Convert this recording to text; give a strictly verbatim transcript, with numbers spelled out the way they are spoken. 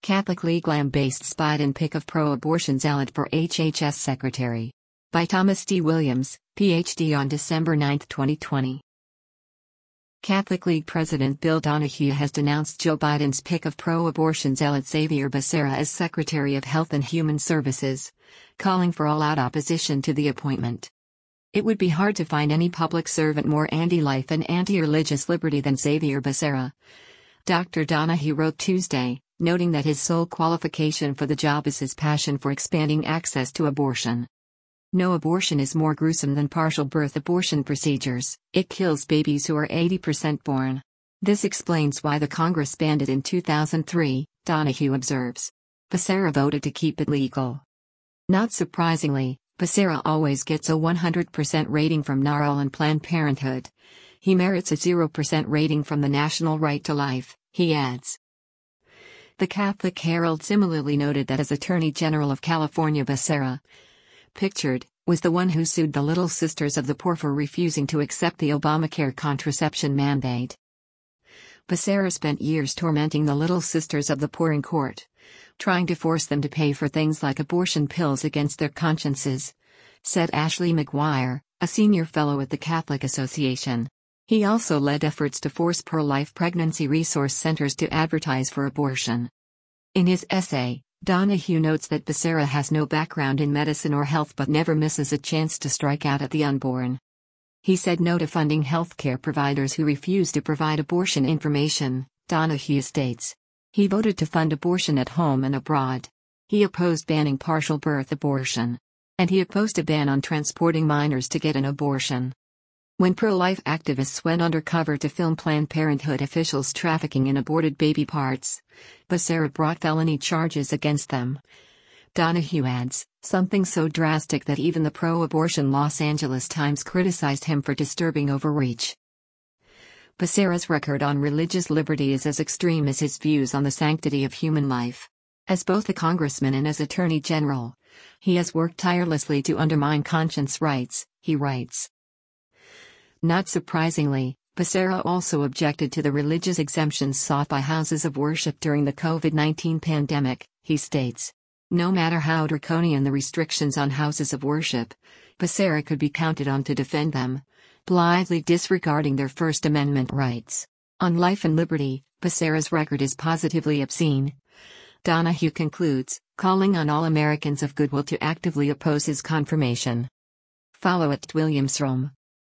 Catholic League lambasts Biden pick of pro-abortion zealot for H H S secretary. By Thomas D. Williams, P H D on December ninth, twenty twenty. Catholic League President Bill Donohue has denounced Joe Biden's pick of pro-abortion zealot Xavier Becerra as Secretary of Health and Human Services, calling for all-out opposition to the appointment. It would be hard to find any public servant more anti-life and anti-religious liberty than Xavier Becerra, Doctor Donohue wrote Tuesday, noting that his sole qualification for the job is his passion for expanding access to abortion. No abortion is more gruesome than partial birth abortion procedures. It kills babies who are eighty percent born. This explains why the Congress banned it in two thousand three, Donohue observes. Becerra voted to keep it legal. Not surprisingly, Becerra always gets a one hundred percent rating from NARAL and Planned Parenthood. He merits a zero percent rating from the National Right to Life, he adds. The Catholic Herald similarly noted that as Attorney General of California, Becerra, pictured, was the one who sued the Little Sisters of the Poor for refusing to accept the Obamacare contraception mandate. Becerra spent years tormenting the Little Sisters of the Poor in court, trying to force them to pay for things like abortion pills against their consciences, said Ashley McGuire, a senior fellow at the Catholic Association. He also led efforts to force pro-life pregnancy resource centers to advertise for abortion. In his essay, Donohue notes that Becerra has no background in medicine or health but never misses a chance to strike out at the unborn. He said no to funding healthcare providers who refuse to provide abortion information, Donohue states. He voted to fund abortion at home and abroad. He opposed banning partial birth abortion. And he opposed a ban on transporting minors to get an abortion. When pro-life activists went undercover to film Planned Parenthood officials trafficking in aborted baby parts, Becerra brought felony charges against them. Donohue adds, something so drastic that even the pro-abortion Los Angeles Times criticized him for disturbing overreach. Becerra's record on religious liberty is as extreme as his views on the sanctity of human life. As both a congressman and as Attorney General, he has worked tirelessly to undermine conscience rights, he writes. Not surprisingly, Becerra also objected to the religious exemptions sought by houses of worship during the COVID nineteen pandemic, he states. No matter how draconian the restrictions on houses of worship, Becerra could be counted on to defend them, blithely disregarding their First Amendment rights. On life and liberty, Becerra's record is positively obscene. Donohue concludes, calling on all Americans of goodwill to actively oppose his confirmation. Follow at Williamsrom.